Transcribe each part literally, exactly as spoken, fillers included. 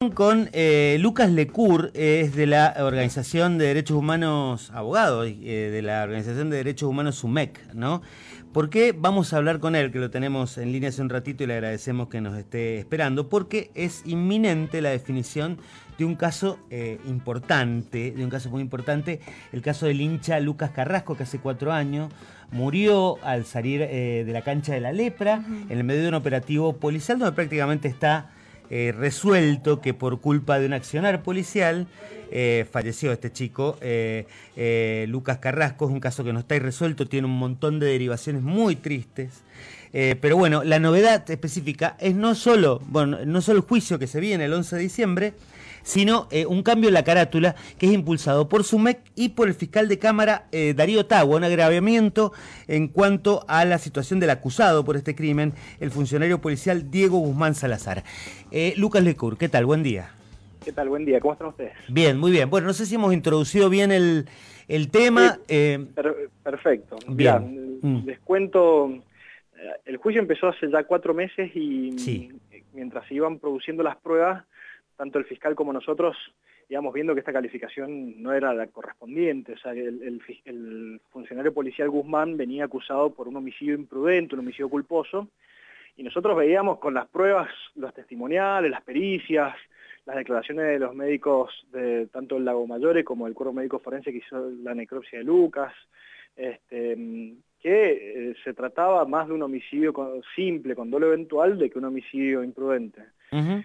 Con eh, Lucas Lecur, eh, es de la Organización de Derechos Humanos, abogado, eh, de la Organización de Derechos Humanos SUMEC, ¿no? ¿Por qué vamos a hablar con él, que lo tenemos en línea hace un ratito y le agradecemos que nos esté esperando? Porque es inminente la definición de un caso eh, importante, de un caso muy importante, el caso del hincha Lucas Carrasco, que hace cuatro años murió al salir eh, de la cancha de La Lepra, uh-huh. en el medio de un operativo policial donde prácticamente está Eh, resuelto que por culpa de un accionar policial eh, falleció este chico, eh, eh, Lucas Carrasco. Es un caso que no está irresuelto, tiene un montón de derivaciones muy tristes, eh, pero bueno, la novedad específica es no solo, bueno, no solo el juicio que se viene el once de diciembre, sino eh, un cambio en la carátula que es impulsado por SUMEC y por el fiscal de Cámara eh, Darío Tagua, un agravamiento en cuanto a la situación del acusado por este crimen, el funcionario policial Diego Guzmán Salazar. Eh, Lucas Lecur, ¿qué tal? Buen día. ¿Qué tal? Buen día. ¿Cómo están ustedes? Bien, muy bien. Bueno, no sé si hemos introducido bien el, el tema. Sí, eh... per perfecto. Bien. Mirá, mm. les cuento, el juicio empezó hace ya cuatro meses y sí. mientras se iban produciendo las pruebas, tanto el fiscal como nosotros íbamos viendo que esta calificación no era la correspondiente. O sea, el, el, el funcionario policial Guzmán venía acusado por un homicidio imprudente, un homicidio culposo, y nosotros veíamos con las pruebas, los testimoniales, las pericias, las declaraciones de los médicos de tanto el Lago Mayore como el cuerpo médico forense que hizo la necropsia de Lucas, este, que eh, se trataba más de un homicidio con, simple, con dolo eventual, de que un homicidio imprudente. Uh-huh.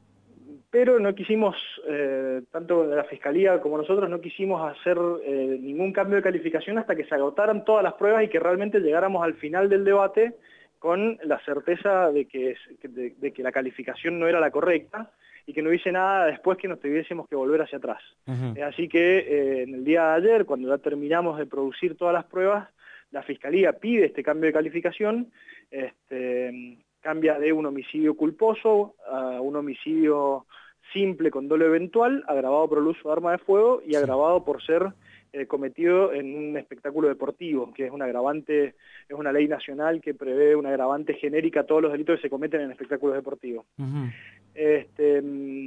Pero no quisimos, eh, tanto la Fiscalía como nosotros, no quisimos hacer eh, ningún cambio de calificación hasta que se agotaran todas las pruebas y que realmente llegáramos al final del debate con la certeza de que, de, de que la calificación no era la correcta y que no hubiese nada después que nos tuviésemos que volver hacia atrás. Uh-huh. Así que eh, en el día de ayer, cuando ya terminamos de producir todas las pruebas, la Fiscalía pide este cambio de calificación, este, cambia de un homicidio culposo a un homicidio simple con dolo eventual, agravado por el uso de arma de fuego y sí. agravado por ser eh, cometido en un espectáculo deportivo, que es un agravante, es una ley nacional que prevé una agravante genérica a todos los delitos que se cometen en espectáculos deportivos. Uh-huh. Este,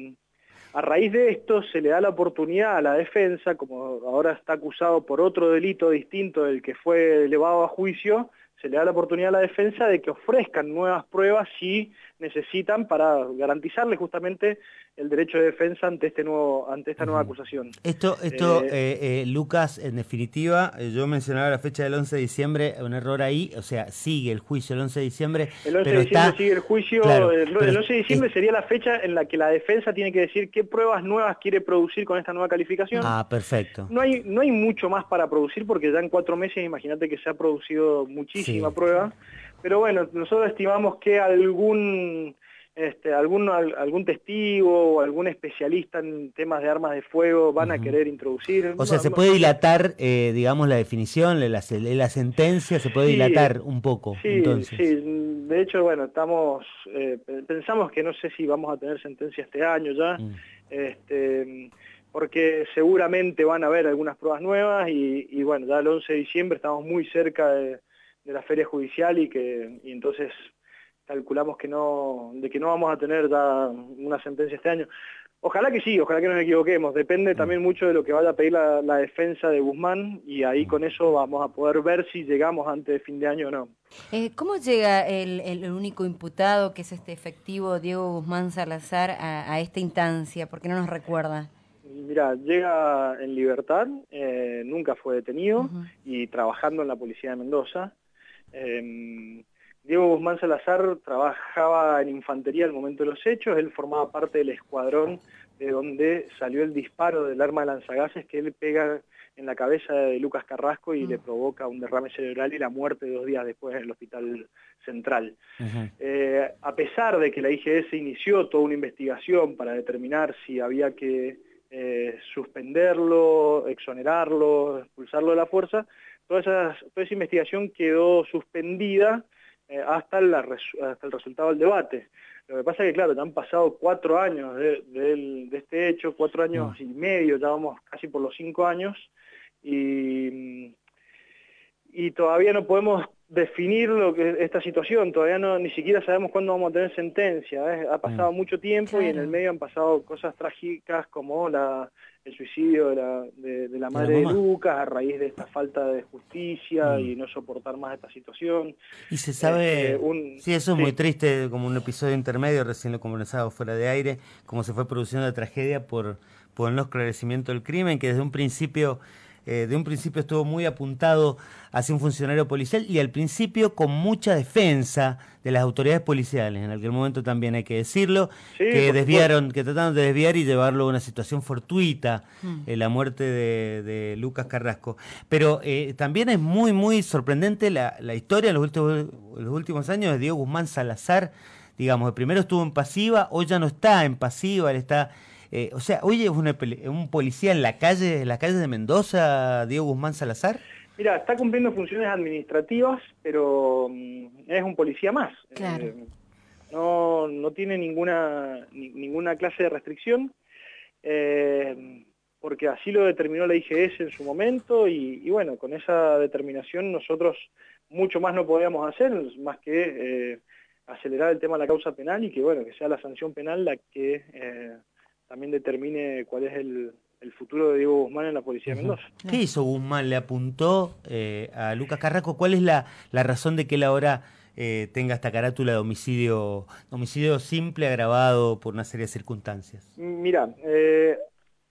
a raíz de esto se le da la oportunidad a la defensa, como ahora está acusado por otro delito distinto del que fue elevado a juicio, se le da la oportunidad a la defensa de que ofrezcan nuevas pruebas si necesitan para garantizarle justamente el derecho de defensa ante este nuevo ante esta uh-huh. nueva acusación. Esto, esto eh, eh, eh, Lucas, en definitiva, eh, yo mencionaba la fecha del once de diciembre, un error ahí, o sea, sigue el juicio el once de diciembre. El once pero de diciembre está, sigue el juicio, claro, el, el once de diciembre es, sería la fecha en la que la defensa tiene que decir qué pruebas nuevas quiere producir con esta nueva calificación. Ah, perfecto. No hay, no hay mucho más para producir porque ya en cuatro meses, imagínate que se ha producido muchísima sí. prueba, pero bueno, nosotros estimamos que algún... Este, algún, algún testigo o algún especialista en temas de armas de fuego van uh-huh. a querer introducir. O sea, no, se puede no, dilatar, eh, digamos, la definición, la, la sentencia, se puede sí, dilatar un poco, sí, entonces. Sí, de hecho, bueno, estamos, eh, pensamos que no sé si vamos a tener sentencia este año ya, mm. este, porque seguramente van a haber algunas pruebas nuevas y, y bueno, ya el once de diciembre estamos muy cerca de, de la feria judicial y que y entonces... calculamos que no, de que no vamos a tener ya una sentencia este año. Ojalá que sí, ojalá que no nos equivoquemos. Depende también mucho de lo que vaya a pedir la, la defensa de Guzmán y ahí con eso vamos a poder ver si llegamos antes de fin de año o no. Eh, ¿Cómo llega el, el único imputado, que es este efectivo Diego Guzmán Salazar, a, a esta instancia? ¿Por qué no nos recuerda? Mira, llega en libertad, eh, nunca fue detenido uh-huh. y trabajando en la policía de Mendoza. Eh, Diego Guzmán Salazar trabajaba en infantería al momento de los hechos, él formaba parte del escuadrón de donde salió el disparo del arma de lanzagases que él pega en la cabeza de Lucas Carrasco y uh-huh. le provoca un derrame cerebral y la muerte dos días después en el hospital central. Uh-huh. Eh, a pesar de que la I G S inició toda una investigación para determinar si había que eh, suspenderlo, exonerarlo, expulsarlo de la fuerza, toda esa, toda esa investigación quedó suspendida Eh, hasta, la, hasta el resultado del debate. Lo que pasa es que, claro, ya han pasado cuatro años de, de, de este hecho, cuatro años mm. y medio, ya vamos casi por los cinco años, y, y todavía no podemos definir lo que esta situación. Todavía no ni siquiera sabemos cuándo vamos a tener sentencia. ¿eh? Ha pasado mm. mucho tiempo claro. y en el medio han pasado cosas trágicas como la, el suicidio de la, de, de la madre de, la de Lucas a raíz de esta falta de justicia mm. y no soportar más esta situación. Y se sabe, este, un, sí, eso es sí. muy triste, como un episodio intermedio, recién lo conversaba fuera de aire, cómo se fue produciendo la tragedia por, por el no esclarecimiento del crimen, que desde un principio... Eh, de un principio estuvo muy apuntado hacia un funcionario policial y al principio con mucha defensa de las autoridades policiales, en aquel momento también hay que decirlo, sí, que desviaron, supuesto. que trataron de desviar y llevarlo a una situación fortuita, mm. eh, la muerte de, de Lucas Carrasco. Pero eh, también es muy, muy sorprendente la, la historia en los últimos, los últimos años de Diego Guzmán Salazar. Digamos, primero estuvo en pasiva, hoy ya no está en pasiva, él está... Eh, o sea, hoy es una, un policía en la calle, en las calles de Mendoza, Diego Guzmán Salazar. Mira, está cumpliendo funciones administrativas, pero um, es un policía más. Claro. Eh, no, no tiene ninguna, ni, ninguna clase de restricción, eh, porque así lo determinó la I G S en su momento, y, y bueno, con esa determinación nosotros mucho más no podíamos hacer, más que eh, acelerar el tema de la causa penal y que bueno, que sea la sanción penal la que... Eh, también determine cuál es el, el futuro de Diego Guzmán en la Policía de Mendoza. ¿Qué hizo Guzmán? ¿Le apuntó eh, a Lucas Carrasco? ¿Cuál es la, la razón de que él ahora eh, tenga esta carátula de homicidio, homicidio simple agravado por una serie de circunstancias? Mira, eh,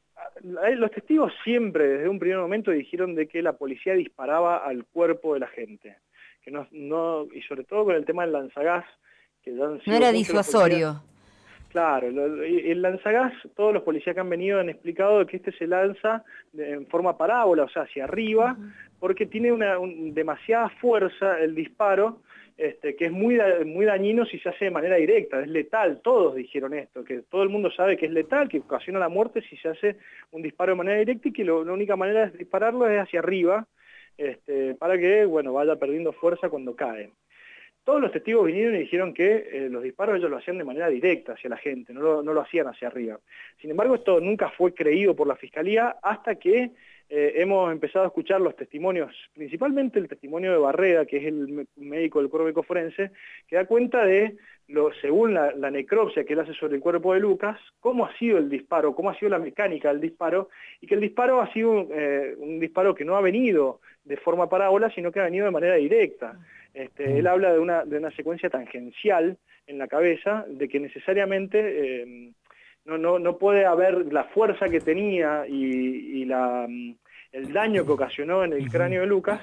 los testigos siempre desde un primer momento dijeron de que la policía disparaba al cuerpo de la gente. Que no, no, y sobre todo con el tema del lanzagás. Que ya han sido no era disuasorio. Claro, el lanzagás, todos los policías que han venido han explicado que este se lanza en forma parábola, o sea, hacia arriba, uh-huh. porque tiene una un, demasiada fuerza el disparo, este, que es muy, da, muy dañino si se hace de manera directa, es letal, todos dijeron esto, que todo el mundo sabe que es letal, que ocasiona la muerte si se hace un disparo de manera directa y que lo, la única manera de dispararlo es hacia arriba, este, para que, bueno, vaya perdiendo fuerza cuando cae. Todos los testigos vinieron y dijeron que eh, los disparos ellos lo hacían de manera directa hacia la gente, no lo, no lo hacían hacia arriba. Sin embargo, esto nunca fue creído por la Fiscalía hasta que eh, hemos empezado a escuchar los testimonios, principalmente el testimonio de Barreda, que es el médico del cuerpo médico forense, que da cuenta de, lo, según la, la necropsia que él hace sobre el cuerpo de Lucas, cómo ha sido el disparo, cómo ha sido la mecánica del disparo, y que el disparo ha sido eh, un disparo que no ha venido de forma parábola, sino que ha venido de manera directa. Este, él habla de una, de una secuencia tangencial en la cabeza, de que necesariamente eh, no, no, no puede haber la fuerza que tenía y, y la, el daño que ocasionó en el cráneo de Lucas,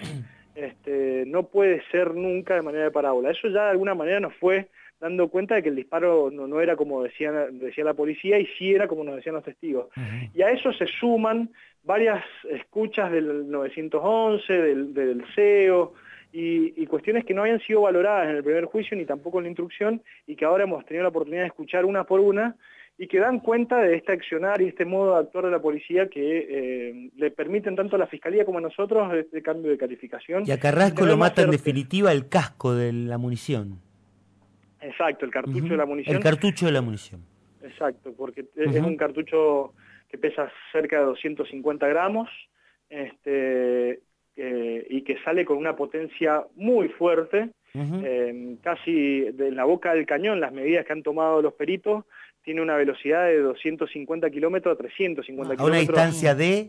este, no puede ser nunca de manera de parábola. Eso ya de alguna manera nos fue dando cuenta de que el disparo no, no era como decía, decía la policía y sí era como nos decían los testigos. Uh-huh. Y a eso se suman varias escuchas del novecientos once, del, del C E O, Y, y cuestiones que no habían sido valoradas en el primer juicio ni tampoco en la instrucción y que ahora hemos tenido la oportunidad de escuchar una por una y que dan cuenta de este accionar y este modo de actuar de la policía que eh, le permiten tanto a la Fiscalía como a nosotros este cambio de calificación. Y a Carrasco lo mata en definitiva el casco de la munición. Exacto, el cartucho uh-huh. de la munición. El cartucho de la munición. Exacto, porque uh-huh. es un cartucho que pesa cerca de doscientos cincuenta gramos, este... Eh, y que sale con una potencia muy fuerte, uh-huh. eh, casi de la boca del cañón, las medidas que han tomado los peritos, tiene una velocidad de doscientos cincuenta kilómetros a trescientos cincuenta a kilómetros. ¿A una distancia de...?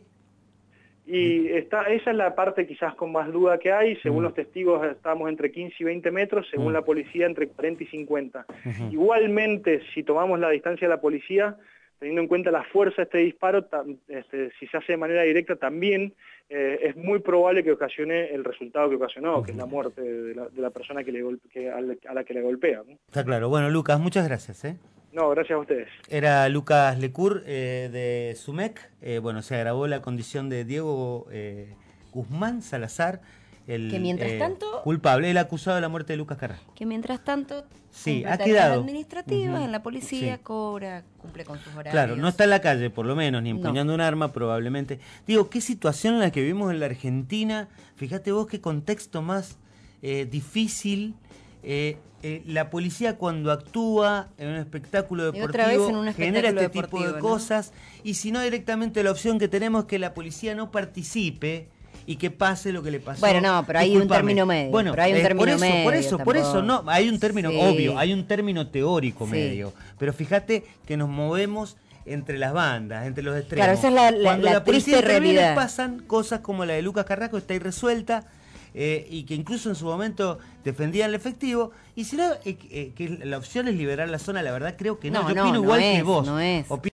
Y está, esa es la parte quizás con más duda que hay, según uh-huh. los testigos estamos entre quince y veinte metros, según uh-huh. la policía entre cuarenta y cincuenta. Uh-huh. Igualmente, si tomamos la distancia de la policía, teniendo en cuenta la fuerza de este disparo, este, si se hace de manera directa también eh, es muy probable que ocasione el resultado que ocasionó, uh-huh. que es la muerte de la, de la persona que le golpe, que, a, la, a la que le golpea, ¿no? Está claro. Bueno, Lucas, muchas gracias. ¿eh? No, gracias a ustedes. Era Lucas Lecur eh, de SUMEC. Eh, bueno, se agravó la condición de Diego eh, Guzmán Salazar, el que mientras eh, tanto, culpable, el acusado de la muerte de Lucas Carrasco. Que mientras tanto, sí, ha quedado administrativas, uh-huh. en la policía, sí. cobra, cumple con sus horarios. Claro, no está en la calle, por lo menos, ni empuñando no. un arma, probablemente. Digo, qué situación en la que vivimos en la Argentina. Fíjate vos qué contexto más eh, difícil. Eh, eh, la policía cuando actúa en un espectáculo deportivo otra vez en un genera este deportivo, tipo de ¿no? cosas, y si no directamente la opción que tenemos es que la policía no participe y que pase lo que le pasó. Bueno, no, pero hay un Disculpame. término medio. Bueno, pero hay un eh, término por eso, medio por eso, por eso, no, hay un término, Sí. obvio, hay un término teórico Sí. medio. Pero fíjate que nos movemos entre las bandas, entre los extremos. Claro, esa es la, la, Cuando la la policía triste interviene, realidad. pasan cosas como la de Lucas Carrasco, está irresuelta, eh, y que incluso en su momento defendían el efectivo. Y si no, eh, eh, que la opción es liberar la zona, la verdad creo que no. No, Yo no, opino no igual es, que vos. no es. Opino